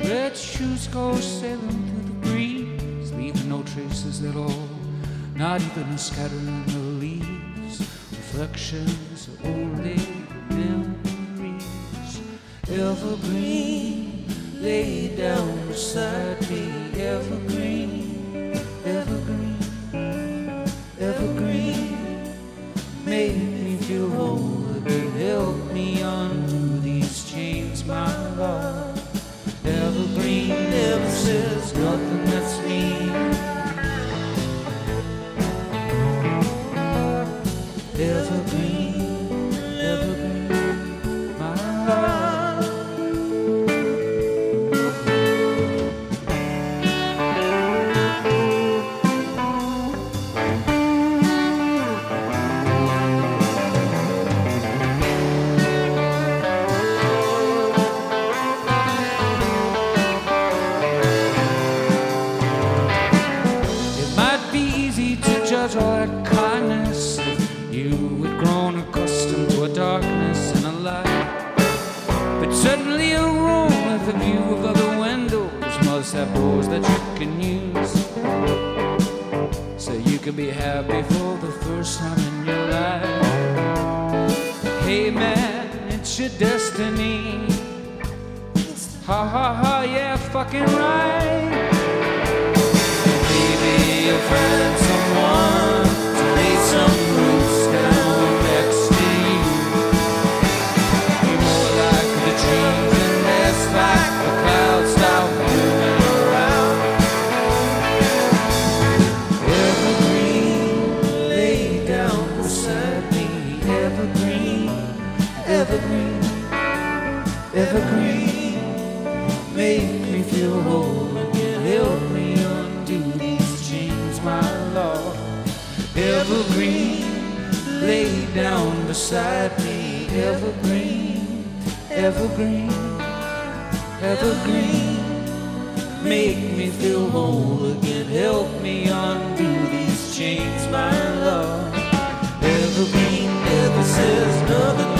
red shoes go sailing through the breeze, leaving no traces at all, not even a scattering of leaves, reflections of old memories. Evergreen, lay down beside me. Evergreen, evergreen, evergreen, make me feel whole again. Help me undo these chains, my love. Evergreen never says nothing that's mean. Evergreen, evergreen, my love. It might be easy to judge all that kindness if you had grown accustomed to a darkness and a light. But suddenly a room with a view of other windows must have doors that you can use, so you can be happy for the first time in your life. Hey man, it's your destiny. Ha ha ha, yeah, fucking right. Maybe you'll find someone to lay some roots down next to you. You're more like the trees and less like the clouds stop moving around. Evergreen, lay down beside me. Evergreen, evergreen, evergreen, make me feel whole again. Help me undo these chains, my Lord. Evergreen, lay down beside me. Evergreen, evergreen, evergreen, make me feel whole again. Help me undo these chains, my Lord. Evergreen never says nothing